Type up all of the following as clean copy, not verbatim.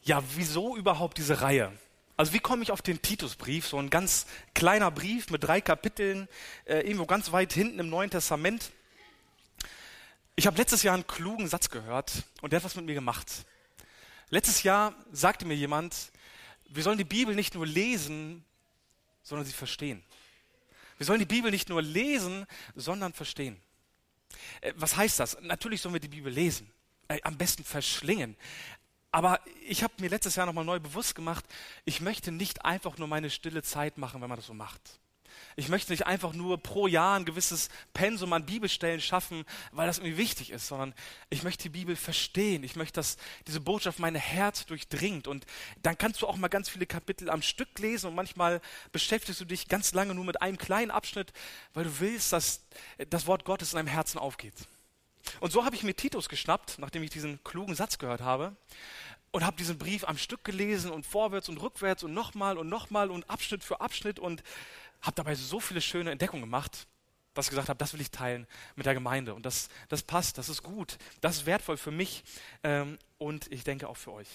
Ja, wieso überhaupt diese Reihe? Also wie komme ich auf den Titusbrief, so ein ganz kleiner Brief mit 3 Kapiteln, irgendwo ganz weit hinten im Neuen Testament. Ich habe letztes Jahr einen klugen Satz gehört und der hat was mit mir gemacht. Letztes Jahr sagte mir jemand, wir sollen die Bibel nicht nur lesen, sondern sie verstehen. Wir sollen die Bibel nicht nur lesen, sondern verstehen. Was heißt das? Natürlich sollen wir die Bibel lesen, am besten verschlingen. Aber ich habe mir letztes Jahr nochmal neu bewusst gemacht, ich möchte nicht einfach nur meine stille Zeit machen, wenn man das so macht. Ich möchte nicht einfach nur pro Jahr ein gewisses Pensum an Bibelstellen schaffen, weil das irgendwie wichtig ist, sondern ich möchte die Bibel verstehen. Ich möchte, dass diese Botschaft mein Herz durchdringt. Und dann kannst du auch mal ganz viele Kapitel am Stück lesen und manchmal beschäftigst du dich ganz lange nur mit einem kleinen Abschnitt, weil du willst, dass das Wort Gottes in deinem Herzen aufgeht. Und so habe ich mir Titus geschnappt, nachdem ich diesen klugen Satz gehört habe, und habe diesen Brief am Stück gelesen und vorwärts und rückwärts und nochmal und Abschnitt für Abschnitt und habe dabei so viele schöne Entdeckungen gemacht, dass ich gesagt habe, das will ich teilen mit der Gemeinde. Und das passt, das ist gut, das ist wertvoll für mich und ich denke auch für euch.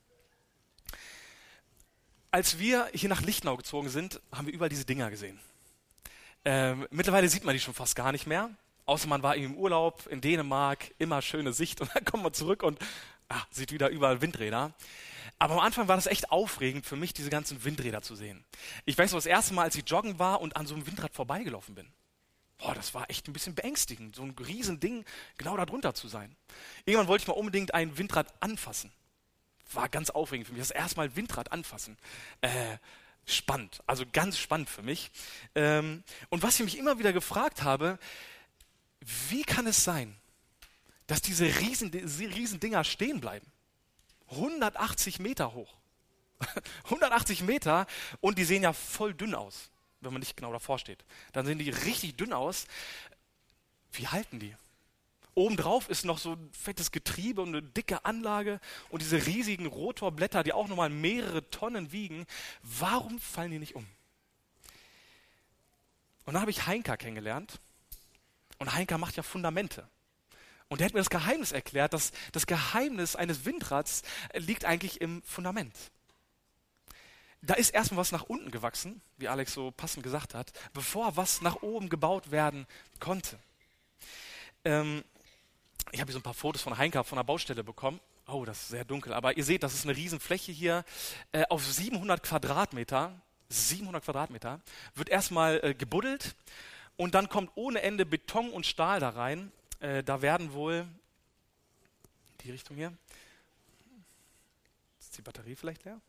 Als wir hier nach Lichtenau gezogen sind, haben wir überall diese Dinger gesehen. Mittlerweile sieht man die schon fast gar nicht mehr. Außer man war im Urlaub in Dänemark, immer schöne Sicht und dann kommt man zurück und sieht wieder überall Windräder. Aber am Anfang war das echt aufregend für mich, diese ganzen Windräder zu sehen. Ich weiß noch, das erste Mal, als ich joggen war und an so einem Windrad vorbeigelaufen bin. Das war echt ein bisschen beängstigend, so ein Riesending genau da drunter zu sein. Irgendwann wollte ich mal unbedingt ein Windrad anfassen. War ganz aufregend für mich, das erste Mal Windrad anfassen. Spannend, also ganz spannend für mich. Und was ich mich immer wieder gefragt habe, wie kann es sein, dass diese riesen Dinger stehen bleiben? 180 Meter hoch. 180 Meter und die sehen ja voll dünn aus, wenn man nicht genau davor steht. Dann sehen die richtig dünn aus. Wie halten die? Obendrauf ist noch so ein fettes Getriebe und eine dicke Anlage und diese riesigen Rotorblätter, die auch nochmal mehrere Tonnen wiegen. Warum fallen die nicht um? Und dann habe ich Heinka kennengelernt. Und Heinka macht ja Fundamente. Und der hat mir das Geheimnis erklärt, dass das Geheimnis eines Windrads liegt eigentlich im Fundament. Da ist erstmal was nach unten gewachsen, wie Alex so passend gesagt hat, bevor was nach oben gebaut werden konnte. Ich habe hier so ein paar Fotos von Heinka von der Baustelle bekommen. Oh, das ist sehr dunkel. Aber ihr seht, das ist eine Riesenfläche hier auf 700 Quadratmeter. 700 Quadratmeter wird erstmal gebuddelt. Und dann kommt ohne Ende Beton und Stahl da rein. Da werden wohl, die Richtung hier, ist die Batterie vielleicht leer?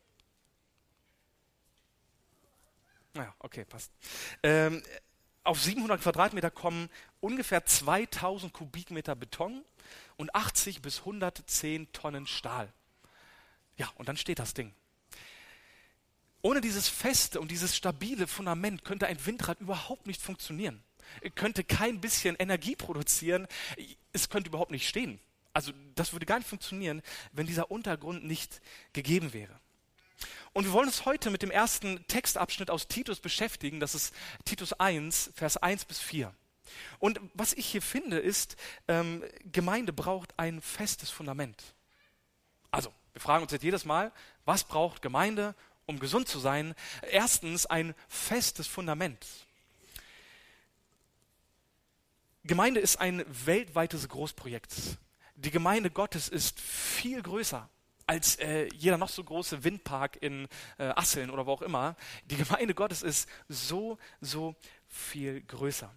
Naja, okay, passt. Auf 700 Quadratmeter kommen ungefähr 2000 Kubikmeter Beton und 80 bis 110 Tonnen Stahl. Ja, und dann steht das Ding. Ohne dieses feste und dieses stabile Fundament könnte ein Windrad überhaupt nicht funktionieren. Könnte kein bisschen Energie produzieren. Es könnte überhaupt nicht stehen. Also das würde gar nicht funktionieren, wenn dieser Untergrund nicht gegeben wäre. Und wir wollen uns heute mit dem ersten Textabschnitt aus Titus beschäftigen. Das ist Titus 1, Vers 1 bis 4. Und was ich hier finde, ist, Gemeinde braucht ein festes Fundament. Also, wir fragen uns jetzt jedes Mal, was braucht Gemeinde, um gesund zu sein? Erstens ein festes Fundament. Gemeinde ist ein weltweites Großprojekt. Die Gemeinde Gottes ist viel größer als jeder noch so große Windpark in Asseln oder wo auch immer. Die Gemeinde Gottes ist so viel größer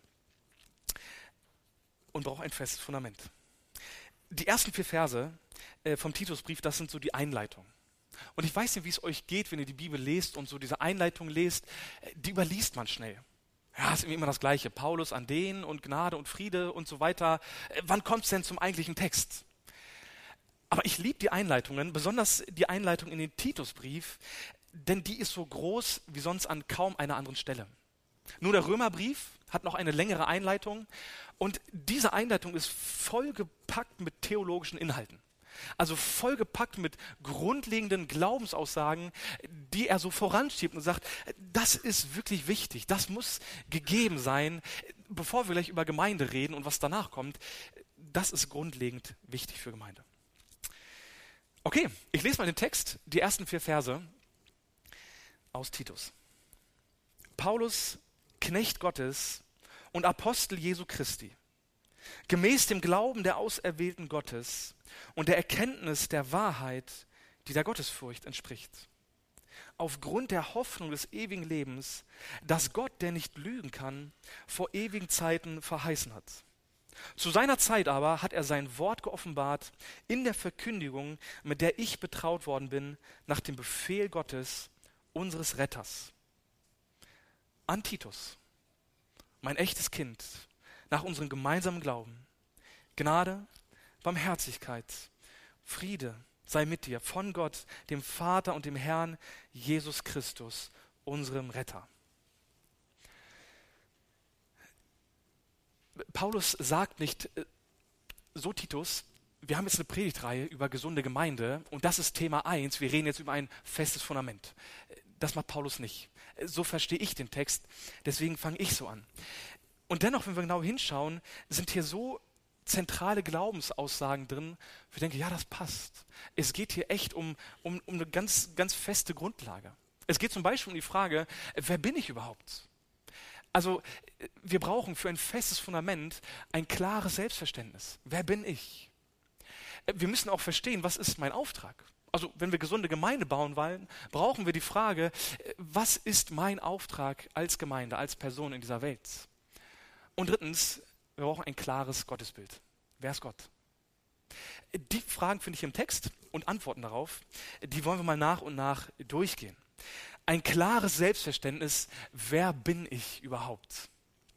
und braucht ein festes Fundament. Die ersten 4 Verse vom Titusbrief, das sind so die Einleitung. Und ich weiß nicht, wie es euch geht, wenn ihr die Bibel lest und so diese Einleitung lest, die überliest man schnell. Ja, ist immer das Gleiche. Paulus an den und Gnade und Friede und so weiter. Wann kommt es denn zum eigentlichen Text? Aber ich liebe die Einleitungen, besonders die Einleitung in den Titusbrief, denn die ist so groß wie sonst an kaum einer anderen Stelle. Nur der Römerbrief hat noch eine längere Einleitung und diese Einleitung ist vollgepackt mit theologischen Inhalten. Also vollgepackt mit grundlegenden Glaubensaussagen, die er so voranschiebt und sagt, das ist wirklich wichtig, das muss gegeben sein, bevor wir gleich über Gemeinde reden und was danach kommt, das ist grundlegend wichtig für Gemeinde. Okay, ich lese mal den Text, die ersten 4 Verse aus Titus. Paulus, Knecht Gottes und Apostel Jesu Christi, gemäß dem Glauben der Auserwählten Gottes und der Erkenntnis der Wahrheit, die der Gottesfurcht entspricht. Aufgrund der Hoffnung des ewigen Lebens, das Gott, der nicht lügen kann, vor ewigen Zeiten verheißen hat. Zu seiner Zeit aber hat er sein Wort geoffenbart in der Verkündigung, mit der ich betraut worden bin, nach dem Befehl Gottes, unseres Retters. An Titus, mein echtes Kind, nach unserem gemeinsamen Glauben. Gnade, Barmherzigkeit, Friede sei mit dir von Gott, dem Vater und dem Herrn Jesus Christus, unserem Retter. Paulus sagt nicht, so Titus, wir haben jetzt eine Predigtreihe über gesunde Gemeinde und das ist Thema 1, wir reden jetzt über ein festes Fundament. Das macht Paulus nicht. So verstehe ich den Text, deswegen fange ich so an. Und dennoch, wenn wir genau hinschauen, sind hier so zentrale Glaubensaussagen drin, wo ich denke, ja, das passt. Es geht hier echt um eine ganz, ganz feste Grundlage. Es geht zum Beispiel um die Frage, wer bin ich überhaupt? Also wir brauchen für ein festes Fundament ein klares Selbstverständnis. Wer bin ich? Wir müssen auch verstehen, was ist mein Auftrag? Also wenn wir gesunde Gemeinde bauen wollen, brauchen wir die Frage, was ist mein Auftrag als Gemeinde, als Person in dieser Welt? Und drittens, wir brauchen ein klares Gottesbild. Wer ist Gott? Die Fragen finde ich im Text und Antworten darauf, die wollen wir mal nach und nach durchgehen. Ein klares Selbstverständnis, wer bin ich überhaupt?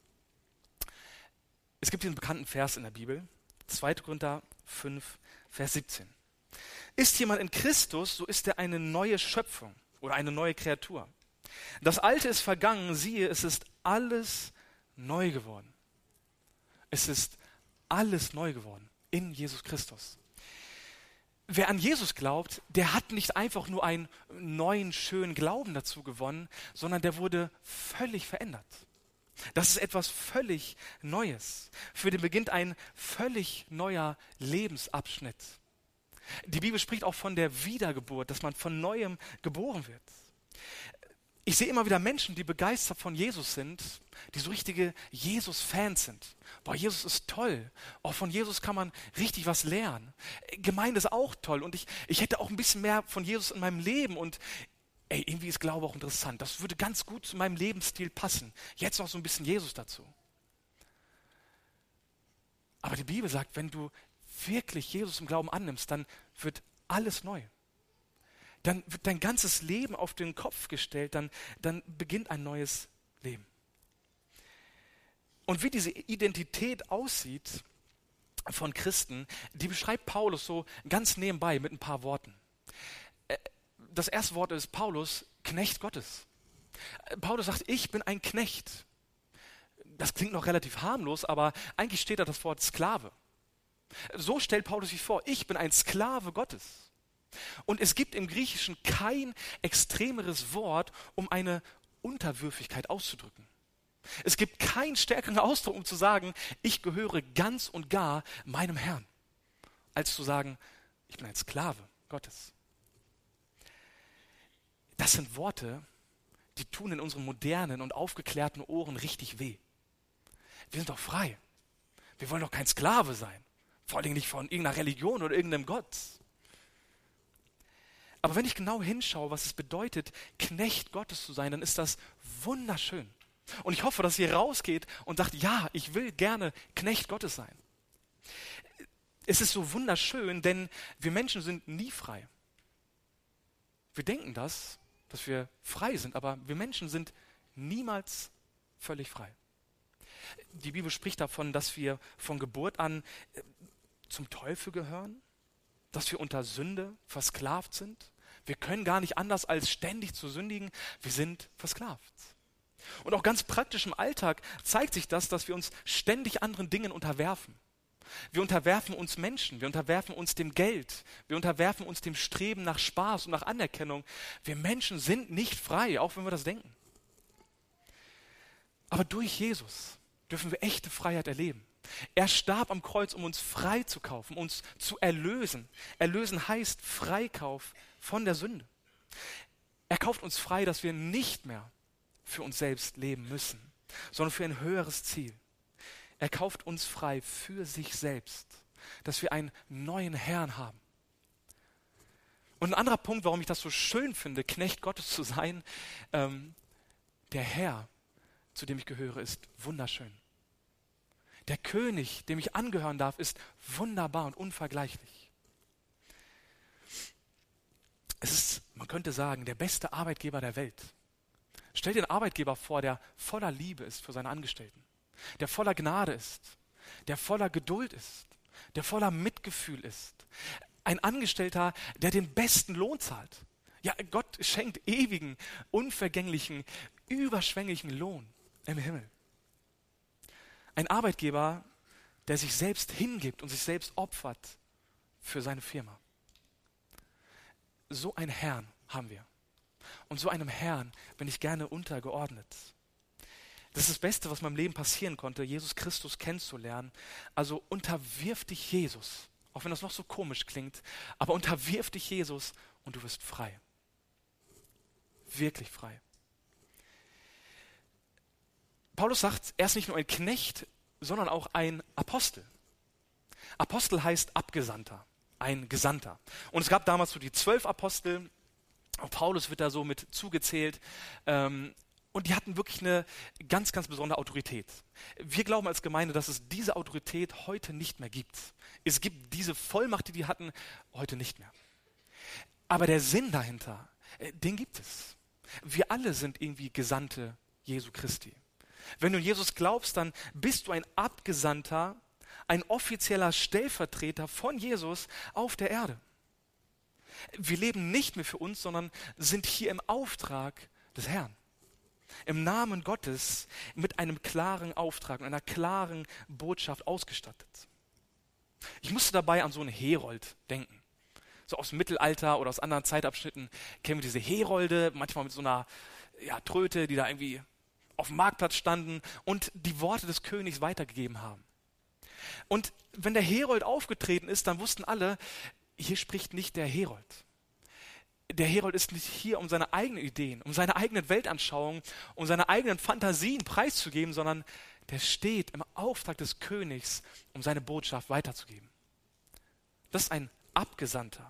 Es gibt diesen bekannten Vers in der Bibel, 2. Korinther 5, Vers 17. Ist jemand in Christus, so ist er eine neue Schöpfung oder eine neue Kreatur. Das Alte ist vergangen, siehe, es ist alles neu geworden. Es ist alles neu geworden in Jesus Christus. Wer an Jesus glaubt, der hat nicht einfach nur einen neuen, schönen Glauben dazu gewonnen, sondern der wurde völlig verändert. Das ist etwas völlig Neues. Für den beginnt ein völlig neuer Lebensabschnitt. Die Bibel spricht auch von der Wiedergeburt, dass man von Neuem geboren wird. Ich sehe immer wieder Menschen, die begeistert von Jesus sind, die so richtige Jesus-Fans sind. Boah, Jesus ist toll. Auch von Jesus kann man richtig was lernen. Gemeinde ist auch toll und ich hätte auch ein bisschen mehr von Jesus in meinem Leben und irgendwie ist Glaube auch interessant. Das würde ganz gut zu meinem Lebensstil passen. Jetzt noch so ein bisschen Jesus dazu. Aber die Bibel sagt, wenn du wirklich Jesus im Glauben annimmst, dann wird alles neu. Dann wird dein ganzes Leben auf den Kopf gestellt, dann beginnt ein neues Leben. Und wie diese Identität aussieht von Christen, die beschreibt Paulus so ganz nebenbei mit ein paar Worten. Das erste Wort ist Paulus, Knecht Gottes. Paulus sagt, ich bin ein Knecht. Das klingt noch relativ harmlos, aber eigentlich steht da das Wort Sklave. So stellt Paulus sich vor, ich bin ein Sklave Gottes. Und es gibt im Griechischen kein extremeres Wort, um eine Unterwürfigkeit auszudrücken. Es gibt keinen stärkeren Ausdruck, um zu sagen, ich gehöre ganz und gar meinem Herrn, als zu sagen, ich bin ein Sklave Gottes. Das sind Worte, die tun in unseren modernen und aufgeklärten Ohren richtig weh. Wir sind doch frei. Wir wollen doch kein Sklave sein. Vor allem nicht von irgendeiner Religion oder irgendeinem Gott. Aber wenn ich genau hinschaue, was es bedeutet, Knecht Gottes zu sein, dann ist das wunderschön. Und ich hoffe, dass ihr rausgeht und sagt, ja, ich will gerne Knecht Gottes sein. Es ist so wunderschön, denn wir Menschen sind nie frei. Wir denken dass wir frei sind, aber wir Menschen sind niemals völlig frei. Die Bibel spricht davon, dass wir von Geburt an zum Teufel gehören, dass wir unter Sünde versklavt sind. Wir können gar nicht anders, als ständig zu sündigen. Wir sind versklavt. Und auch ganz praktisch im Alltag zeigt sich das, dass wir uns ständig anderen Dingen unterwerfen. Wir unterwerfen uns Menschen, wir unterwerfen uns dem Geld, wir unterwerfen uns dem Streben nach Spaß und nach Anerkennung. Wir Menschen sind nicht frei, auch wenn wir das denken. Aber durch Jesus dürfen wir echte Freiheit erleben. Er starb am Kreuz, um uns frei zu kaufen, uns zu erlösen. Erlösen heißt Freikauf von der Sünde. Er kauft uns frei, dass wir nicht mehr für uns selbst leben müssen, sondern für ein höheres Ziel. Er kauft uns frei für sich selbst, dass wir einen neuen Herrn haben. Und ein anderer Punkt, warum ich das so schön finde, Knecht Gottes zu sein, der Herr, zu dem ich gehöre, ist wunderschön. Der König, dem ich angehören darf, ist wunderbar und unvergleichlich. Es ist, man könnte sagen, der beste Arbeitgeber der Welt. Stell dir einen Arbeitgeber vor, der voller Liebe ist für seine Angestellten, der voller Gnade ist, der voller Geduld ist, der voller Mitgefühl ist. Ein Angestellter, der den besten Lohn zahlt. Ja, Gott schenkt ewigen, unvergänglichen, überschwänglichen Lohn im Himmel. Ein Arbeitgeber, der sich selbst hingibt und sich selbst opfert für seine Firma. So einen Herrn haben wir. Und so einem Herrn bin ich gerne untergeordnet. Das ist das Beste, was meinem Leben passieren konnte, Jesus Christus kennenzulernen. Also unterwirf dich Jesus, auch wenn das noch so komisch klingt, aber unterwirf dich Jesus und du wirst frei. Wirklich frei. Paulus sagt, er ist nicht nur ein Knecht, sondern auch ein Apostel. Apostel heißt Abgesandter, ein Gesandter. Und es gab damals so die 12 Apostel, auch Paulus wird da so mit zugezählt, und die hatten wirklich eine ganz, ganz besondere Autorität. Wir glauben als Gemeinde, dass es diese Autorität heute nicht mehr gibt. Es gibt diese Vollmacht, die die hatten, heute nicht mehr. Aber der Sinn dahinter, den gibt es. Wir alle sind irgendwie Gesandte Jesu Christi. Wenn du an Jesus glaubst, dann bist du ein Abgesandter, ein offizieller Stellvertreter von Jesus auf der Erde. Wir leben nicht mehr für uns, sondern sind hier im Auftrag des Herrn. Im Namen Gottes mit einem klaren Auftrag und einer klaren Botschaft ausgestattet. Ich musste dabei an so einen Herold denken. So aus dem Mittelalter oder aus anderen Zeitabschnitten kennen wir diese Herolde, manchmal mit so einer Tröte, die da irgendwie auf dem Marktplatz standen und die Worte des Königs weitergegeben haben. Und wenn der Herold aufgetreten ist, dann wussten alle, hier spricht nicht der Herold. Der Herold ist nicht hier, um seine eigenen Ideen, um seine eigenen Weltanschauungen, um seine eigenen Fantasien preiszugeben, sondern der steht im Auftrag des Königs, um seine Botschaft weiterzugeben. Das ist ein Abgesandter.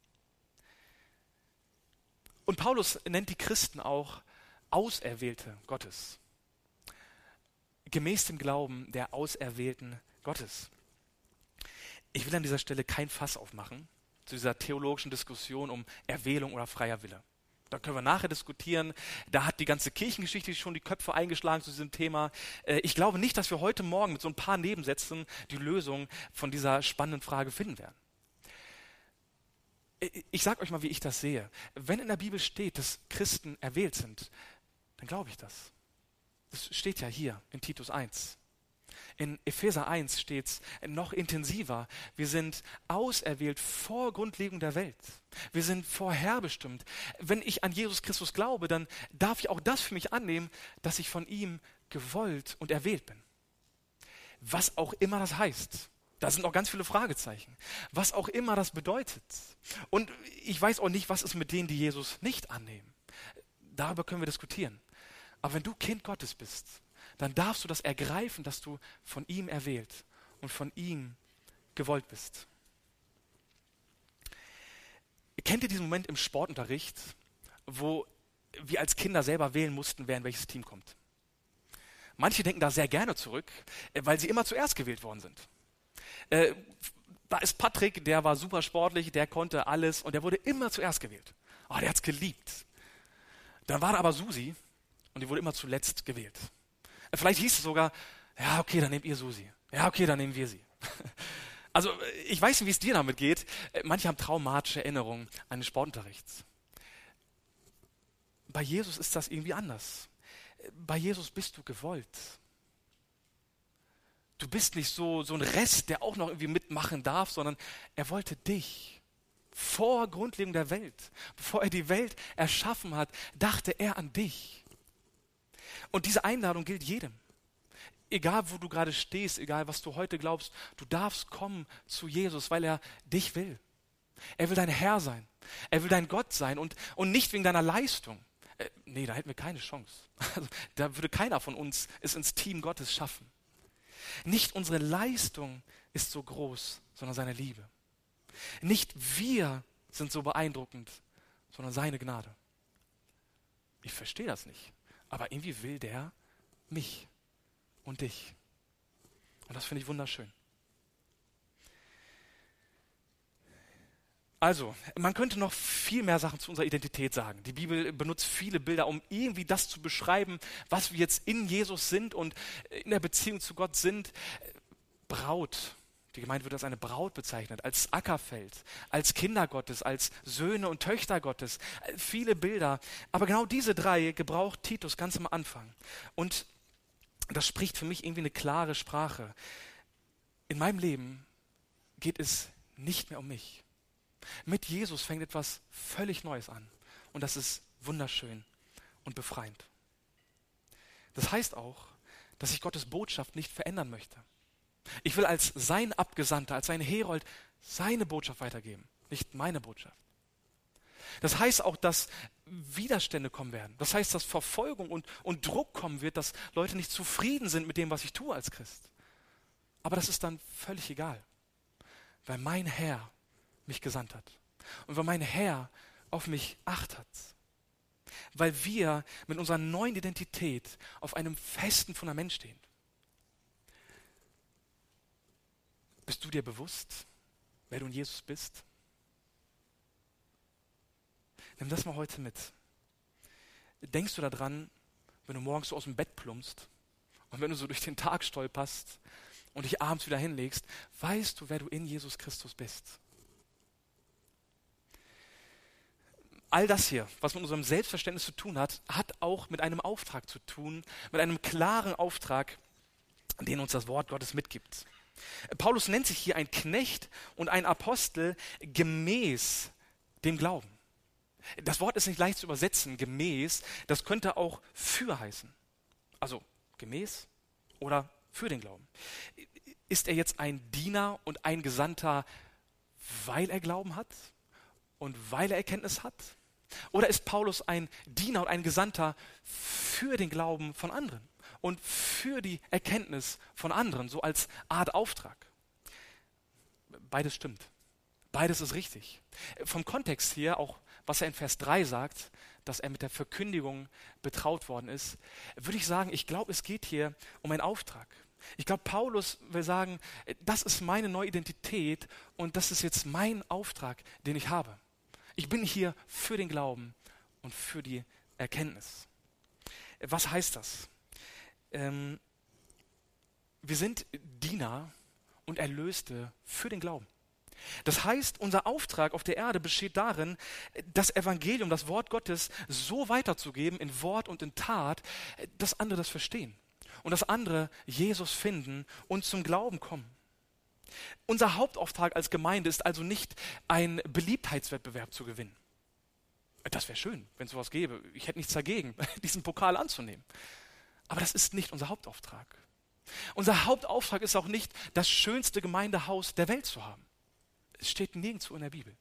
Und Paulus nennt die Christen auch Auserwählte Gottes. Gemäß dem Glauben der Auserwählten Gottes. Ich will an dieser Stelle kein Fass aufmachen zu dieser theologischen Diskussion um Erwählung oder freier Wille. Da können wir nachher diskutieren. Da hat die ganze Kirchengeschichte schon die Köpfe eingeschlagen zu diesem Thema. Ich glaube nicht, dass wir heute Morgen mit so ein paar Nebensätzen die Lösung von dieser spannenden Frage finden werden. Ich sage euch mal, wie ich das sehe. Wenn in der Bibel steht, dass Christen erwählt sind, dann glaube ich das. Das steht ja hier in Titus 1. In Epheser 1 steht es noch intensiver. Wir sind auserwählt vor Grundlegung der Welt. Wir sind vorherbestimmt. Wenn ich an Jesus Christus glaube, dann darf ich auch das für mich annehmen, dass ich von ihm gewollt und erwählt bin. Was auch immer das heißt. Da sind noch ganz viele Fragezeichen. Was auch immer das bedeutet. Und ich weiß auch nicht, was ist mit denen, die Jesus nicht annehmen. Darüber können wir diskutieren. Aber wenn du Kind Gottes bist, dann darfst du das ergreifen, dass du von ihm erwählt und von ihm gewollt bist. Kennt ihr diesen Moment im Sportunterricht, wo wir als Kinder selber wählen mussten, wer in welches Team kommt? Manche denken da sehr gerne zurück, weil sie immer zuerst gewählt worden sind. Da ist Patrick, der war super sportlich, der konnte alles und der wurde immer zuerst gewählt. Oh, der hat's geliebt. Dann war da aber Susi und die wurde immer zuletzt gewählt. Vielleicht hieß es sogar, ja, okay, dann nehmt ihr Susi. Ja, okay, dann nehmen wir sie. Also, ich weiß nicht, wie es dir damit geht. Manche haben traumatische Erinnerungen an den Sportunterricht. Bei Jesus ist das irgendwie anders. Bei Jesus bist du gewollt. Du bist nicht so ein Rest, der auch noch irgendwie mitmachen darf, sondern er wollte dich. Vor Grundlegung der Welt, bevor er die Welt erschaffen hat, dachte er an dich. Und diese Einladung gilt jedem. egal wo du gerade stehst, egal was du heute glaubst, du darfst kommen zu Jesus, weil er dich will. Er will dein Herr sein. Er will dein Gott sein und nicht wegen deiner Leistung. Nee, da hätten wir keine Chance. Also, da würde keiner von uns es ins Team Gottes schaffen. Nicht unsere Leistung ist so groß, sondern seine Liebe. Nicht wir sind so beeindruckend, sondern seine Gnade. Ich verstehe das nicht, aber irgendwie will der mich und dich. Und das finde ich wunderschön. Also, man könnte noch viel mehr Sachen zu unserer Identität sagen. Die Bibel benutzt viele Bilder, um irgendwie das zu beschreiben, was wir jetzt in Jesus sind und in der Beziehung zu Gott sind. Braut. Die Gemeinde wird als eine Braut bezeichnet, als Ackerfeld, als Kinder Gottes, als Söhne und Töchter Gottes. Viele Bilder. Aber genau diese drei gebraucht Titus ganz am Anfang. Und das spricht für mich irgendwie eine klare Sprache. In meinem Leben geht es nicht mehr um mich. Mit Jesus fängt etwas völlig Neues an. Und das ist wunderschön und befreiend. Das heißt auch, dass ich Gottes Botschaft nicht verändern möchte. Ich will als sein Abgesandter, als sein Herold seine Botschaft weitergeben, nicht meine Botschaft. Das heißt auch, dass Widerstände kommen werden. Das heißt, dass Verfolgung und Druck kommen wird, dass Leute nicht zufrieden sind mit dem, was ich tue als Christ. Aber das ist dann völlig egal, weil mein Herr mich gesandt hat und weil mein Herr auf mich Acht hat. Weil wir mit unserer neuen Identität auf einem festen Fundament stehen. Bist du dir bewusst, wer du in Jesus bist? Nimm das mal heute mit. Denkst du daran, wenn du morgens so aus dem Bett plumpst und wenn du so durch den Tag stolperst und dich abends wieder hinlegst, weißt du, wer du in Jesus Christus bist? All das hier, was mit unserem Selbstverständnis zu tun hat, hat auch mit einem Auftrag zu tun, mit einem klaren Auftrag, den uns das Wort Gottes mitgibt. Paulus nennt sich hier ein Knecht und ein Apostel gemäß dem Glauben. Das Wort ist nicht leicht zu übersetzen, gemäß, das könnte auch für heißen. Also gemäß oder für den Glauben. Ist er jetzt ein Diener und ein Gesandter, weil er Glauben hat und weil er Erkenntnis hat? Oder ist Paulus ein Diener und ein Gesandter für den Glauben von anderen und für die Erkenntnis von anderen, so als Art Auftrag? Beides stimmt. Beides ist richtig. Vom Kontext hier, auch was er in Vers 3 sagt, dass er mit der Verkündigung betraut worden ist, würde ich sagen, ich glaube, es geht hier um einen Auftrag. Ich glaube, Paulus will sagen, das ist meine neue Identität und das ist jetzt mein Auftrag, den ich habe. Ich bin hier für den Glauben und für die Erkenntnis. Was heißt das? Wir sind Diener und Erlöste für den Glauben. Das heißt, unser Auftrag auf der Erde besteht darin, das Evangelium, das Wort Gottes so weiterzugeben in Wort und in Tat, dass andere das verstehen und dass andere Jesus finden und zum Glauben kommen. Unser Hauptauftrag als Gemeinde ist also nicht, einen Beliebtheitswettbewerb zu gewinnen. Das wäre schön, wenn es sowas gäbe. Ich hätte nichts dagegen, diesen Pokal anzunehmen. Aber das ist nicht unser Hauptauftrag. Unser Hauptauftrag ist auch nicht, das schönste Gemeindehaus der Welt zu haben. Es steht nirgendwo in der Bibel.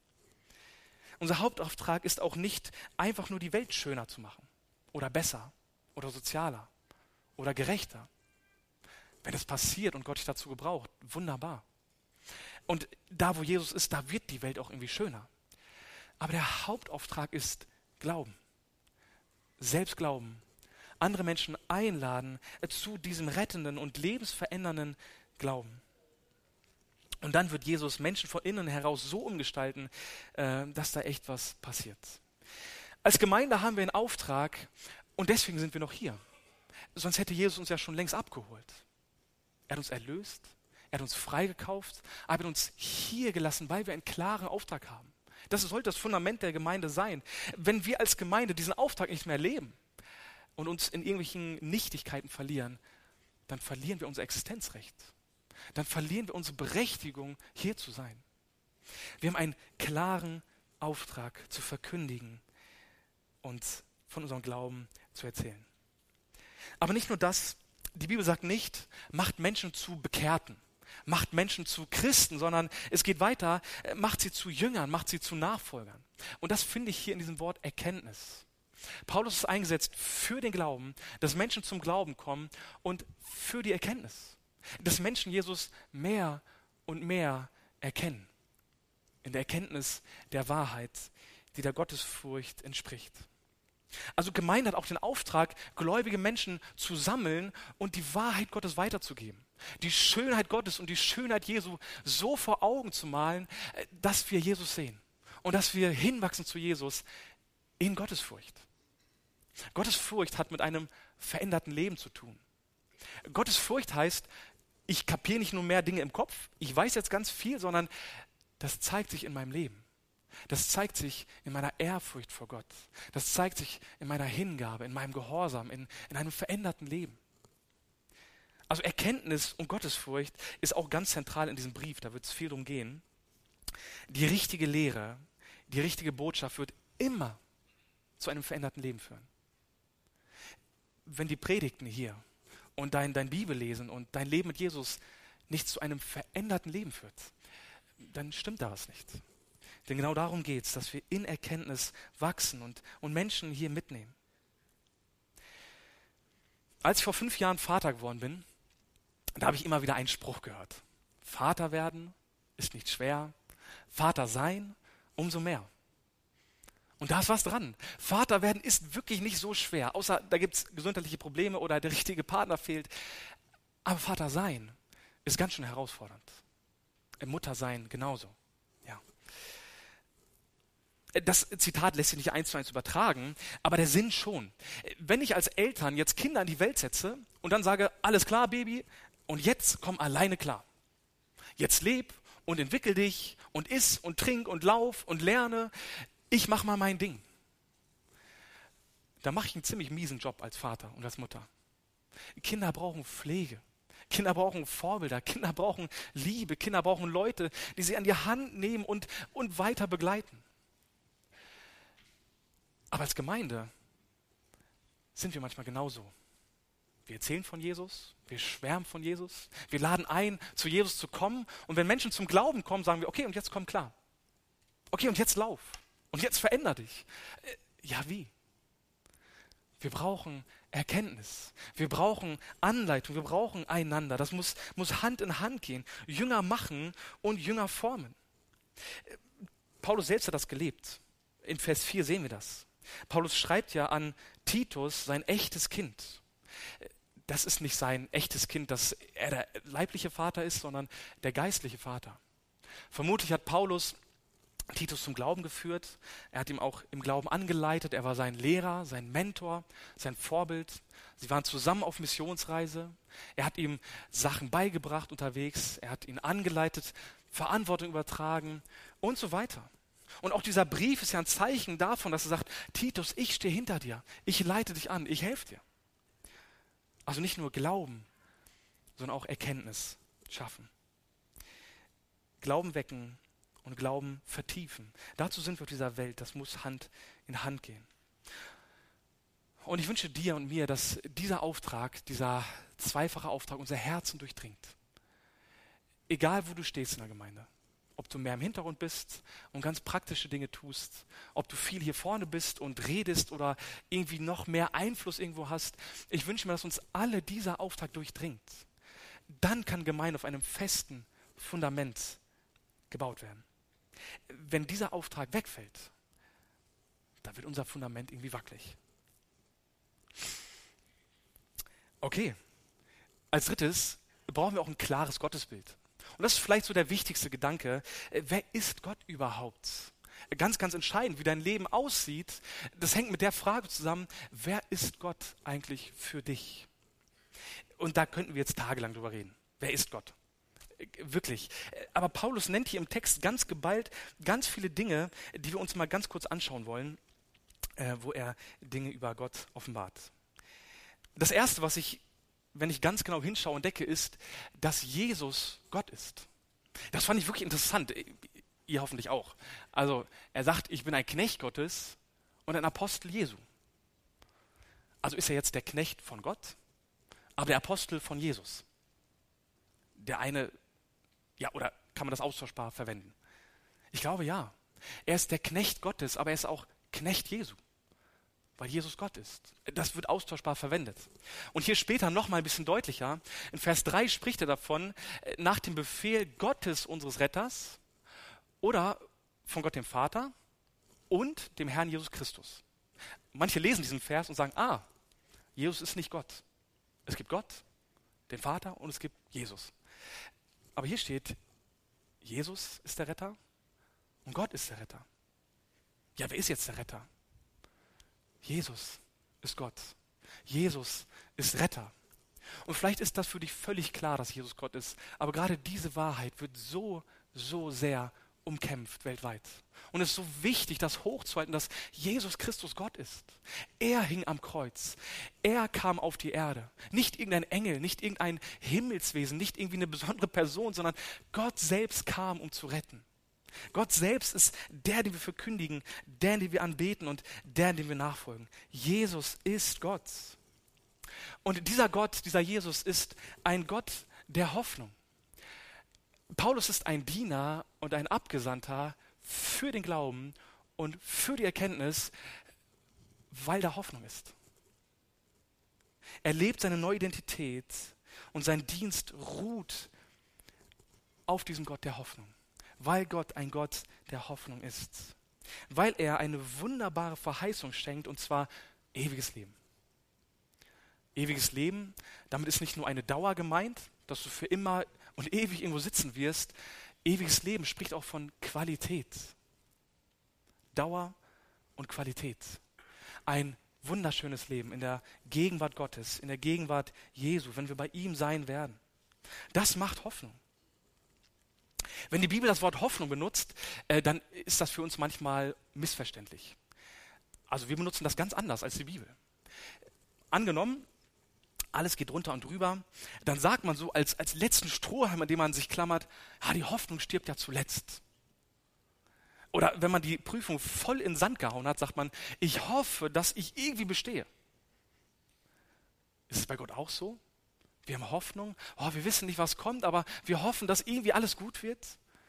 Unser Hauptauftrag ist auch nicht, einfach nur die Welt schöner zu machen oder besser oder sozialer oder gerechter. Wenn es passiert und Gott dich dazu gebraucht, wunderbar. Und da, wo Jesus ist, da wird die Welt auch irgendwie schöner. Aber der Hauptauftrag ist Glauben. Selbst glauben. Andere Menschen einladen zu diesem rettenden und lebensverändernden Glauben. Und dann wird Jesus Menschen von innen heraus so umgestalten, dass da echt was passiert. Als Gemeinde haben wir einen Auftrag und deswegen sind wir noch hier. Sonst hätte Jesus uns ja schon längst abgeholt. Er hat uns erlöst, er hat uns freigekauft, aber er hat uns hier gelassen, weil wir einen klaren Auftrag haben. Das sollte das Fundament der Gemeinde sein. Wenn wir als Gemeinde diesen Auftrag nicht mehr leben und uns in irgendwelchen Nichtigkeiten verlieren, dann verlieren wir unser Existenzrecht. Dann verlieren wir unsere Berechtigung, hier zu sein. Wir haben einen klaren Auftrag zu verkündigen und von unserem Glauben zu erzählen. Aber nicht nur das, die Bibel sagt nicht, macht Menschen zu Bekehrten, macht Menschen zu Christen, sondern es geht weiter, macht sie zu Jüngern, macht sie zu Nachfolgern. Und das finde ich hier in diesem Wort Erkenntnis. Paulus ist eingesetzt für den Glauben, dass Menschen zum Glauben kommen und für die Erkenntnis, dass Menschen Jesus mehr und mehr erkennen, in der Erkenntnis der Wahrheit, die der Gottesfurcht entspricht. Also Gemeinde hat auch den Auftrag, gläubige Menschen zu sammeln und die Wahrheit Gottes weiterzugeben. Die Schönheit Gottes und die Schönheit Jesu so vor Augen zu malen, dass wir Jesus sehen und dass wir hinwachsen zu Jesus in Gottesfurcht. Gottesfurcht hat mit einem veränderten Leben zu tun. Gottesfurcht heißt, ich kapiere nicht nur mehr Dinge im Kopf, ich weiß jetzt ganz viel, sondern das zeigt sich in meinem Leben. Das zeigt sich in meiner Ehrfurcht vor Gott. Das zeigt sich in meiner Hingabe, in meinem Gehorsam, in einem veränderten Leben. Also Erkenntnis und Gottesfurcht ist auch ganz zentral in diesem Brief. Da wird es viel darum gehen. Die richtige Lehre, die richtige Botschaft wird immer zu einem veränderten Leben führen. Wenn die Predigten hier und dein Bibellesen und dein Leben mit Jesus nicht zu einem veränderten Leben führt, dann stimmt da was nicht. Denn genau darum geht es, dass wir in Erkenntnis wachsen und Menschen hier mitnehmen. Als ich vor 5 Jahren Vater geworden bin, da habe ich immer wieder einen Spruch gehört. Vater werden ist nicht schwer, Vater sein umso mehr. Und da ist was dran. Vater werden ist wirklich nicht so schwer, außer da gibt es gesundheitliche Probleme oder der richtige Partner fehlt. Aber Vater sein ist ganz schön herausfordernd. Mutter sein genauso. Ja. Das Zitat lässt sich nicht 1:1 übertragen, aber der Sinn schon. Wenn ich als Eltern jetzt Kinder in die Welt setze und dann sage, alles klar, Baby, und jetzt komm alleine klar. Jetzt leb und entwickel dich und iss und trink und lauf und lerne. Ich mach mal mein Ding. Da mache ich einen ziemlich miesen Job als Vater und als Mutter. Kinder brauchen Pflege. Kinder brauchen Vorbilder. Kinder brauchen Liebe. Kinder brauchen Leute, die sie an die Hand nehmen und weiter begleiten. Aber als Gemeinde sind wir manchmal genauso. Wir erzählen von Jesus, wir schwärmen von Jesus, wir laden ein, zu Jesus zu kommen. Und wenn Menschen zum Glauben kommen, sagen wir, okay, und jetzt komm klar. Okay, und jetzt lauf. Und jetzt veränder dich. Ja, wie? Wir brauchen Erkenntnis. Wir brauchen Anleitung. Wir brauchen einander. Das muss Hand in Hand gehen. Jünger machen und Jünger formen. Paulus selbst hat das gelebt. In Vers 4 sehen wir das. Paulus schreibt ja an Titus, sein echtes Kind. Das ist nicht sein echtes Kind, dass er der leibliche Vater ist, sondern der geistliche Vater. Vermutlich hat Paulus Titus zum Glauben geführt. Er hat ihm auch im Glauben angeleitet. Er war sein Lehrer, sein Mentor, sein Vorbild. Sie waren zusammen auf Missionsreise. Er hat ihm Sachen beigebracht unterwegs. Er hat ihn angeleitet, Verantwortung übertragen und so weiter. Und auch dieser Brief ist ja ein Zeichen davon, dass er sagt, Titus, ich stehe hinter dir. Ich leite dich an. Ich helfe dir. Also nicht nur Glauben, sondern auch Erkenntnis schaffen. Glauben wecken und Glauben vertiefen. Dazu sind wir auf dieser Welt. Das muss Hand in Hand gehen. Und ich wünsche dir und mir, dass dieser Auftrag, dieser zweifache Auftrag unser Herzen durchdringt. Egal, wo du stehst in der Gemeinde. Ob du mehr im Hintergrund bist und ganz praktische Dinge tust, ob du viel hier vorne bist und redest oder irgendwie noch mehr Einfluss irgendwo hast. Ich wünsche mir, dass uns alle dieser Auftrag durchdringt. Dann kann Gemeinde auf einem festen Fundament gebaut werden. Wenn dieser Auftrag wegfällt, dann wird unser Fundament irgendwie wackelig. Okay, als drittes brauchen wir auch ein klares Gottesbild. Und das ist vielleicht so der wichtigste Gedanke. Wer ist Gott überhaupt? Ganz, ganz entscheidend, wie dein Leben aussieht, das hängt mit der Frage zusammen, wer ist Gott eigentlich für dich? Und da könnten wir jetzt tagelang drüber reden. Wer ist Gott? Wirklich. Aber Paulus nennt hier im Text ganz geballt ganz viele Dinge, die wir uns mal ganz kurz anschauen wollen, wo er Dinge über Gott offenbart. Das Erste, was ich, wenn ich ganz genau hinschaue, entdecke, ist, dass Jesus Gott ist. Das fand ich wirklich interessant. Ihr hoffentlich auch. Also er sagt, ich bin ein Knecht Gottes und ein Apostel Jesu. Also ist er jetzt der Knecht von Gott? aber der Apostel von Jesus. Der eine, ja, oder kann man das austauschbar verwenden? Ich glaube ja. Er ist der Knecht Gottes, aber er ist auch Knecht Jesu, weil Jesus Gott ist. Das wird austauschbar verwendet. Und hier später noch mal ein bisschen deutlicher. In Vers 3 spricht er davon, nach dem Befehl Gottes, unseres Retters, oder von Gott dem Vater und dem Herrn Jesus Christus. Manche lesen diesen Vers und sagen, Jesus ist nicht Gott. Es gibt Gott, den Vater und es gibt Jesus. Aber hier steht, Jesus ist der Retter und Gott ist der Retter. Ja, wer ist jetzt der Retter? Jesus ist Gott. Jesus ist Retter. Und vielleicht ist das für dich völlig klar, dass Jesus Gott ist. Aber gerade diese Wahrheit wird so sehr umkämpft weltweit. Und es ist so wichtig, das hochzuhalten, dass Jesus Christus Gott ist. Er hing am Kreuz. Er kam auf die Erde. Nicht irgendein Engel, nicht irgendein Himmelswesen, nicht irgendwie eine besondere Person, sondern Gott selbst kam, um zu retten. Gott selbst ist der, den wir verkündigen, der, den wir anbeten und der, dem wir nachfolgen. Jesus ist Gott. Und dieser Gott, dieser Jesus ist ein Gott der Hoffnung. Paulus ist ein Diener und ein Abgesandter für den Glauben und für die Erkenntnis, weil da Hoffnung ist. Er lebt seine neue Identität und sein Dienst ruht auf diesem Gott der Hoffnung, weil Gott ein Gott der Hoffnung ist, weil er eine wunderbare Verheißung schenkt, und zwar ewiges Leben. Ewiges Leben, damit ist nicht nur eine Dauer gemeint, dass du für immer und ewig irgendwo sitzen wirst. Ewiges Leben spricht auch von Qualität. Dauer und Qualität. Ein wunderschönes Leben in der Gegenwart Gottes, in der Gegenwart Jesu, wenn wir bei ihm sein werden. Das macht Hoffnung. Wenn die Bibel das Wort Hoffnung benutzt, dann ist das für uns manchmal missverständlich. Also wir benutzen das ganz anders als die Bibel. Angenommen, alles geht runter und drüber, dann sagt man so als letzten Strohhalm, an dem man sich klammert, die Hoffnung stirbt ja zuletzt. Oder wenn man die Prüfung voll in den Sand gehauen hat, sagt man, ich hoffe, dass ich irgendwie bestehe. Ist es bei Gott auch so? Wir haben Hoffnung, wir wissen nicht, was kommt, aber wir hoffen, dass irgendwie alles gut wird.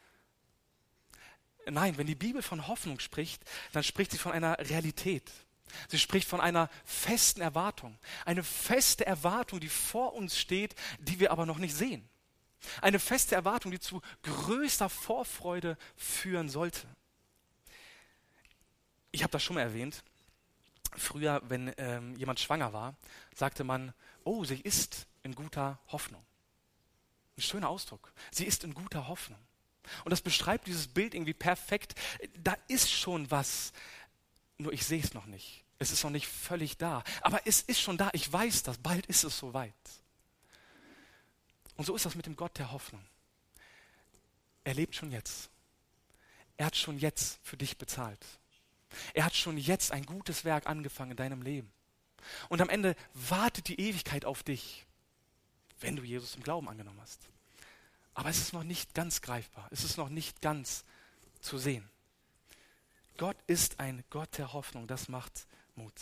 Nein, wenn die Bibel von Hoffnung spricht, dann spricht sie von einer Realität. Sie spricht von einer festen Erwartung. Eine feste Erwartung, die vor uns steht, die wir aber noch nicht sehen. Eine feste Erwartung, die zu größter Vorfreude führen sollte. Ich habe das schon mal erwähnt. Früher, wenn jemand schwanger war, sagte man, sie ist in guter Hoffnung. Ein schöner Ausdruck. Sie ist in guter Hoffnung. Und das beschreibt dieses Bild irgendwie perfekt. Da ist schon was. Nur ich sehe es noch nicht. Es ist noch nicht völlig da. Aber es ist schon da. Ich weiß das. Bald ist es soweit. Und so ist das mit dem Gott der Hoffnung. Er lebt schon jetzt. Er hat schon jetzt für dich bezahlt. Er hat schon jetzt ein gutes Werk angefangen in deinem Leben. Und am Ende wartet die Ewigkeit auf dich, wenn du Jesus im Glauben angenommen hast. Aber es ist noch nicht ganz greifbar. Es ist noch nicht ganz zu sehen. Gott ist ein Gott der Hoffnung, das macht Mut.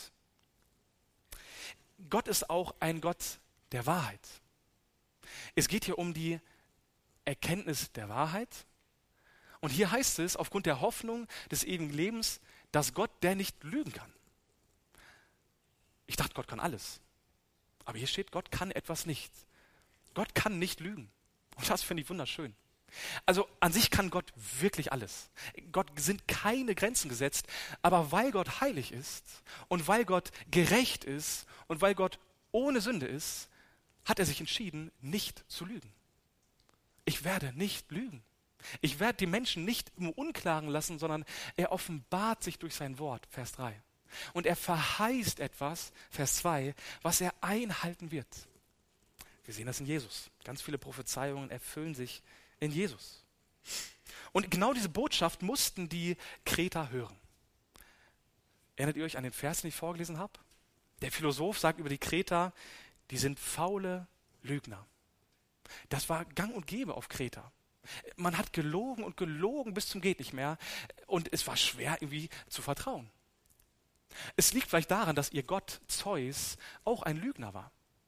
Gott ist auch ein Gott der Wahrheit. Es geht hier um die Erkenntnis der Wahrheit. Und hier heißt es, aufgrund der Hoffnung des ewigen Lebens, dass Gott, der nicht lügen kann. Ich dachte, Gott kann alles. Aber hier steht, Gott kann etwas nicht. Gott kann nicht lügen. Und das finde ich wunderschön. Also an sich kann Gott wirklich alles. Gott sind keine Grenzen gesetzt, aber weil Gott heilig ist und weil Gott gerecht ist und weil Gott ohne Sünde ist, hat er sich entschieden, nicht zu lügen. Ich werde nicht lügen. Ich werde die Menschen nicht im Unklaren lassen, sondern er offenbart sich durch sein Wort, Vers 3. Und er verheißt etwas, Vers 2, was er einhalten wird. Wir sehen das in Jesus. Ganz viele Prophezeiungen erfüllen sich in Jesus. Und genau diese Botschaft mussten die Kreter hören. Erinnert ihr euch an den Vers, den ich vorgelesen habe? Der Philosoph sagt über die Kreter, die sind faule Lügner. Das war gang und gäbe auf Kreta. Man hat gelogen und gelogen bis zum geht nicht mehr und es war schwer irgendwie zu vertrauen. Es liegt vielleicht daran, dass ihr Gott Zeus auch ein Lügner war.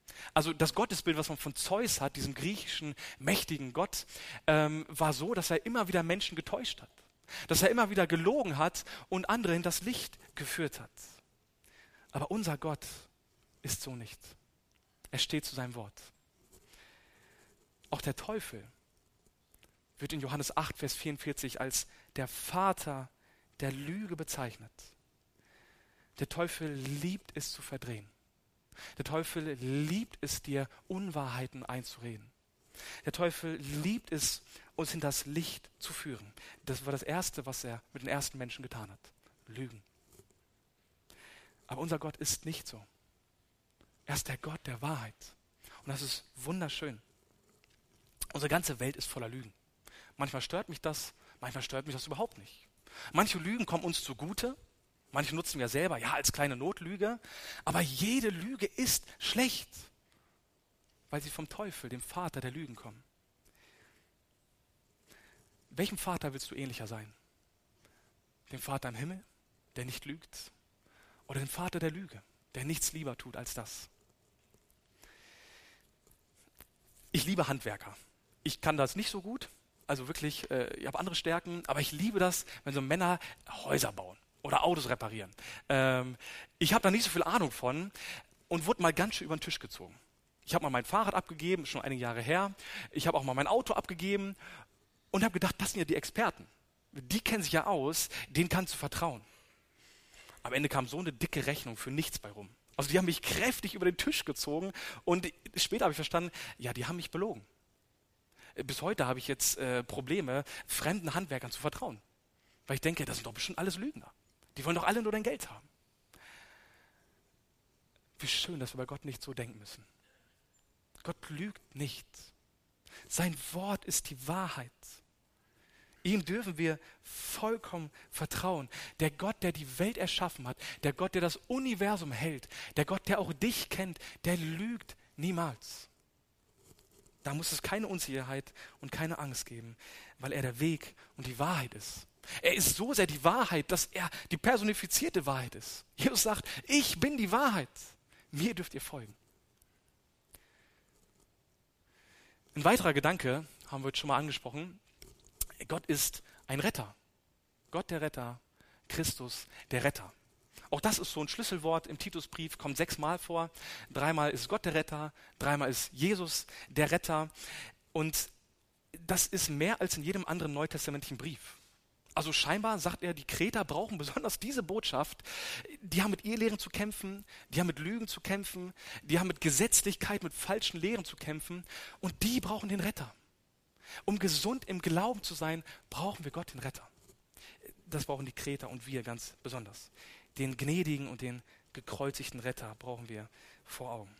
Also das Gottesbild, was man von Zeus hat, diesem griechischen mächtigen Gott, war so, dass er immer wieder Menschen getäuscht hat. Dass er immer wieder gelogen hat und andere in das Licht geführt hat. Aber unser Gott ist so nicht. Er steht zu seinem Wort. Auch der Teufel wird in Johannes 8, Vers 44 als der Vater der Lüge bezeichnet. Der Teufel liebt es zu verdrehen. Der Teufel liebt es, dir Unwahrheiten einzureden. Der Teufel liebt es, uns in das Licht zu führen. Das war das Erste, was er mit den ersten Menschen getan hat. Lügen. Aber unser Gott ist nicht so. Er ist der Gott der Wahrheit. Und das ist wunderschön. Unsere ganze Welt ist voller Lügen. Manchmal stört mich das überhaupt nicht. Manche Lügen kommen uns zugute, manche nutzen wir selber, ja, als kleine Notlüge, aber jede Lüge ist schlecht, weil sie vom Teufel, dem Vater der Lügen kommen. Welchem Vater willst du ähnlicher sein? Dem Vater im Himmel, der nicht lügt? Oder dem Vater der Lüge, der nichts lieber tut als das? Ich liebe Handwerker. Ich kann das nicht so gut, also wirklich, ich habe andere Stärken, aber ich liebe das, wenn so Männer Häuser bauen oder Autos reparieren. Ich habe da nicht so viel Ahnung von und wurde mal ganz schön über den Tisch gezogen. Ich habe mal mein Fahrrad abgegeben, schon einige Jahre her. Ich habe auch mal mein Auto abgegeben und habe gedacht, das sind ja die Experten. Die kennen sich ja aus, denen kannst du vertrauen. Am Ende kam so eine dicke Rechnung für nichts bei rum. Also die haben mich kräftig über den Tisch gezogen und später habe ich verstanden, ja, die haben mich belogen. Bis heute habe ich jetzt Probleme, fremden Handwerkern zu vertrauen. Weil ich denke, das sind doch bestimmt alles Lügner. Die wollen doch alle nur dein Geld haben. Wie schön, dass wir bei Gott nicht so denken müssen. Gott lügt nicht. Sein Wort ist die Wahrheit. Ihm dürfen wir vollkommen vertrauen. Der Gott, der die Welt erschaffen hat, der Gott, der das Universum hält, der Gott, der auch dich kennt, der lügt niemals. Da muss es keine Unsicherheit und keine Angst geben, weil er der Weg und die Wahrheit ist. Er ist so sehr die Wahrheit, dass er die personifizierte Wahrheit ist. Jesus sagt, ich bin die Wahrheit. Mir dürft ihr folgen. Ein weiterer Gedanke, haben wir jetzt schon mal angesprochen, Gott ist ein Retter. Gott der Retter, Christus der Retter. Auch das ist so ein Schlüsselwort im Titusbrief, kommt 6-mal vor. 3-mal ist Gott der Retter, 3-mal ist Jesus der Retter. Und das ist mehr als in jedem anderen neutestamentlichen Brief. Also scheinbar sagt er, die Kreter brauchen besonders diese Botschaft. Die haben mit Irrlehren zu kämpfen, die haben mit Lügen zu kämpfen, die haben mit Gesetzlichkeit, mit falschen Lehren zu kämpfen. Und die brauchen den Retter. Um gesund im Glauben zu sein, brauchen wir Gott, den Retter. Das brauchen die Kreter und wir ganz besonders. Den gnädigen und den gekreuzigten Retter brauchen wir vor Augen.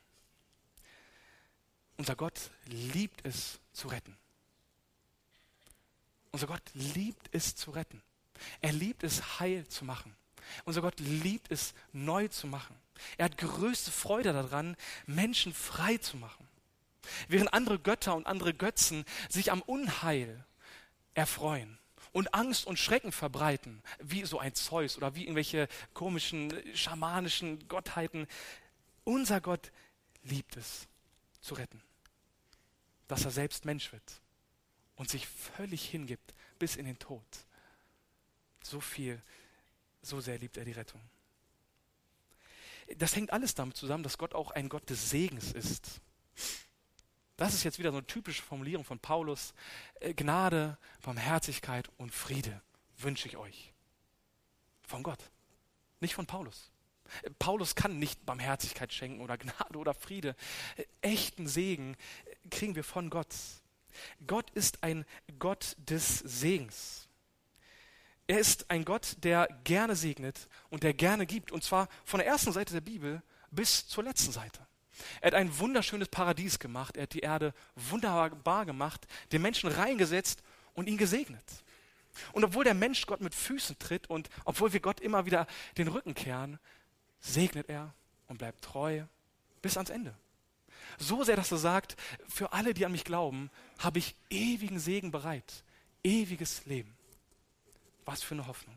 Unser Gott liebt es zu retten. Unser Gott liebt es zu retten. Er liebt es, heil zu machen. Unser Gott liebt es, neu zu machen. Er hat größte Freude daran, Menschen frei zu machen. Während andere Götter und andere Götzen sich am Unheil erfreuen und Angst und Schrecken verbreiten, wie so ein Zeus oder wie irgendwelche komischen, schamanischen Gottheiten. Unser Gott liebt es, zu retten. Dass er selbst Mensch wird und sich völlig hingibt bis in den Tod. So sehr liebt er die Rettung. Das hängt alles damit zusammen, dass Gott auch ein Gott des Segens ist. Das ist jetzt wieder so eine typische Formulierung von Paulus. Gnade, Barmherzigkeit und Friede wünsche ich euch. Von Gott, nicht von Paulus. Paulus kann nicht Barmherzigkeit schenken oder Gnade oder Friede. Echten Segen kriegen wir von Gott. Gott ist ein Gott des Segens. Er ist ein Gott, der gerne segnet und der gerne gibt. Und zwar von der ersten Seite der Bibel bis zur letzten Seite. Er hat ein wunderschönes Paradies gemacht. Er hat die Erde wunderbar gemacht, den Menschen reingesetzt und ihn gesegnet. Und obwohl der Mensch Gott mit Füßen tritt und obwohl wir Gott immer wieder den Rücken kehren, segnet er und bleibt treu bis ans Ende. So sehr, dass er sagt, für alle, die an mich glauben, habe ich ewigen Segen bereit. Ewiges Leben. Was für eine Hoffnung.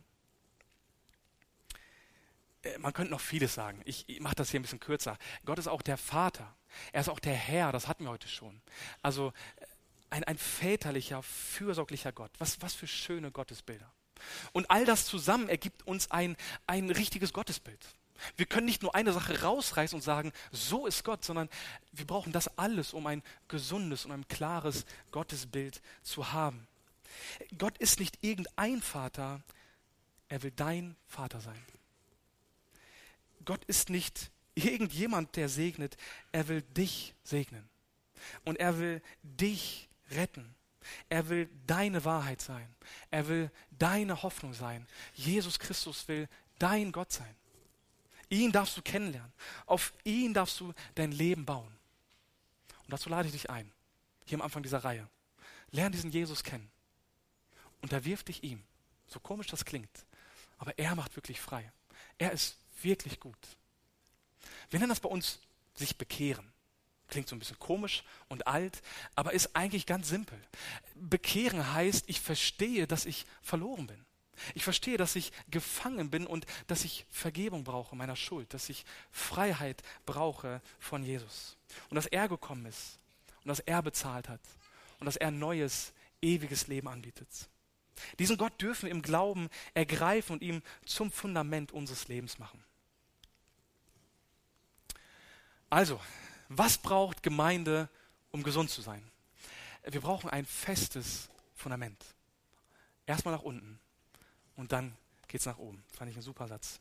Man könnte noch vieles sagen. Ich mache das hier ein bisschen kürzer. Gott ist auch der Vater Er ist auch der Herr, das hatten wir heute schon. Also ein väterlicher, fürsorglicher Gott. Was für schöne Gottesbilder. Und all das zusammen ergibt uns ein richtiges Gottesbild. Wir können nicht nur eine Sache rausreißen und sagen, so ist Gott, sondern wir brauchen das alles, um ein gesundes und ein klares Gottesbild zu haben. Gott ist nicht irgendein Vater, er will dein Vater sein. Gott ist nicht irgendjemand, der segnet, er will dich segnen. Und er will dich retten. Er will deine Wahrheit sein. Er will deine Hoffnung sein. Jesus Christus will dein Gott sein. Ihn darfst du kennenlernen. Auf ihn darfst du dein Leben bauen. Und dazu lade ich dich ein, hier am Anfang dieser Reihe. Lern diesen Jesus kennen. Unterwirf dich ihm. So komisch das klingt. Aber er macht wirklich frei. Er ist wirklich gut. Wir nennen das bei uns sich bekehren. Klingt so ein bisschen komisch und alt, aber ist eigentlich ganz simpel. Bekehren heißt, ich verstehe, dass ich verloren bin. Ich verstehe, dass ich gefangen bin und dass ich Vergebung brauche meiner Schuld, dass ich Freiheit brauche von Jesus. Und dass er gekommen ist und dass er bezahlt hat und dass er ein neues, ewiges Leben anbietet. Diesen Gott dürfen wir im Glauben ergreifen und ihm zum Fundament unseres Lebens machen. Also, was braucht Gemeinde, um gesund zu sein? Wir brauchen ein festes Fundament. Erstmal nach unten und dann geht's nach oben. Fand ich ein super Satz.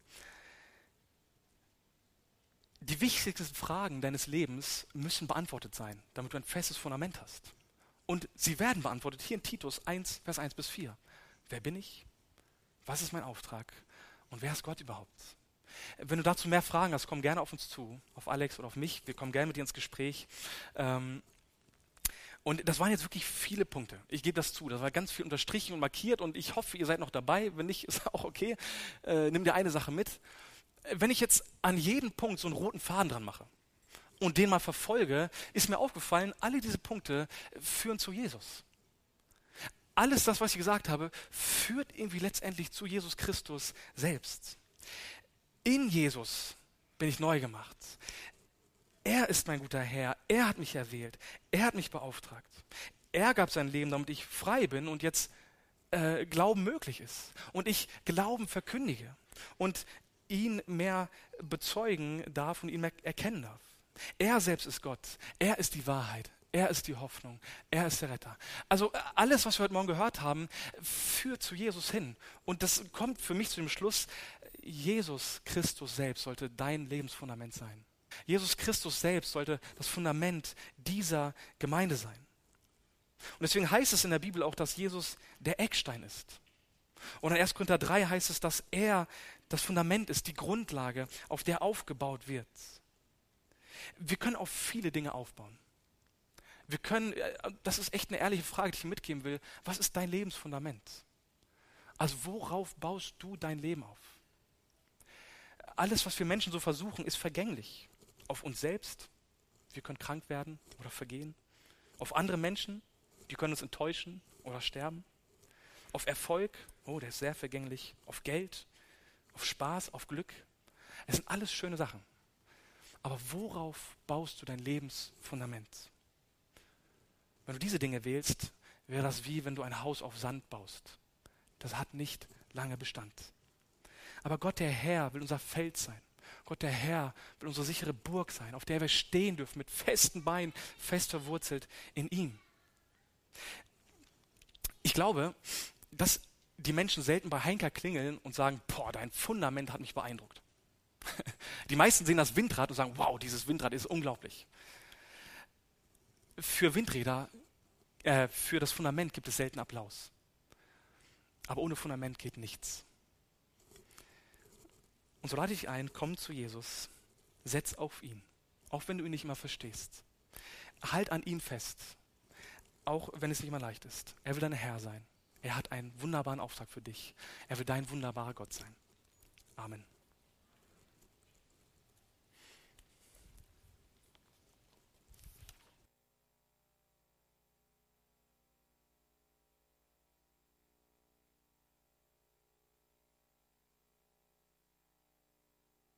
Die wichtigsten Fragen deines Lebens müssen beantwortet sein, damit du ein festes Fundament hast. Und sie werden beantwortet hier in Titus 1, Vers 1 bis 4. Wer bin ich? Was ist mein Auftrag? Und wer ist Gott überhaupt? Wenn du dazu mehr Fragen hast, komm gerne auf uns zu, auf Alex oder auf mich. Wir kommen gerne mit dir ins Gespräch. Und das waren jetzt wirklich viele Punkte. Ich gebe das zu. Das war ganz viel unterstrichen und markiert und ich hoffe, ihr seid noch dabei. Wenn nicht, ist auch okay. Nimm dir eine Sache mit. Wenn ich jetzt an jeden Punkt so einen roten Faden dran mache und den mal verfolge, ist mir aufgefallen, alle diese Punkte führen zu Jesus. Alles das, was ich gesagt habe, führt irgendwie letztendlich zu Jesus Christus selbst. In Jesus bin ich neu gemacht. Er ist mein guter Herr. Er hat mich erwählt. Er hat mich beauftragt. Er gab sein Leben, damit ich frei bin und jetzt Glauben möglich ist. Und ich Glauben verkündige und ihn mehr bezeugen darf und ihn mehr erkennen darf. Er selbst ist Gott. Er ist die Wahrheit. Er ist die Hoffnung. Er ist der Retter. Also alles, was wir heute Morgen gehört haben, führt zu Jesus hin. Und das kommt für mich zu dem Schluss, Jesus Christus selbst sollte dein Lebensfundament sein. Jesus Christus selbst sollte das Fundament dieser Gemeinde sein. Und deswegen heißt es in der Bibel auch, dass Jesus der Eckstein ist. Und in 1. Korinther 3 heißt es, dass er das Fundament ist, die Grundlage, auf der aufgebaut wird. Wir können auf viele Dinge aufbauen. Wir können, das ist echt eine ehrliche Frage, die ich mitgeben will, was ist dein Lebensfundament? Also worauf baust du dein Leben auf? Alles, was wir Menschen so versuchen, ist vergänglich. Auf uns selbst, wir können krank werden oder vergehen. Auf andere Menschen, die können uns enttäuschen oder sterben. Auf Erfolg, oh, der ist sehr vergänglich. Auf Geld, auf Spaß, auf Glück. Es sind alles schöne Sachen. Aber worauf baust du dein Lebensfundament? Wenn du diese Dinge wählst, wäre das wie wenn du ein Haus auf Sand baust. Das hat nicht lange Bestand. Aber Gott der Herr will unser Feld sein. Gott der Herr will unsere sichere Burg sein, auf der wir stehen dürfen, mit festen Beinen, fest verwurzelt in ihm. Ich glaube, dass die Menschen selten bei Heinker klingeln und sagen, boah, dein Fundament hat mich beeindruckt. Die meisten sehen das Windrad und sagen, wow, dieses Windrad ist unglaublich. Für Windräder, für das Fundament gibt es selten Applaus. Aber ohne Fundament geht nichts. Und so lade ich ein, komm zu Jesus, setz auf ihn, auch wenn du ihn nicht immer verstehst. Halt an ihm fest, auch wenn es nicht immer leicht ist. Er will dein Herr sein. Er hat einen wunderbaren Auftrag für dich. Er will dein wunderbarer Gott sein. Amen.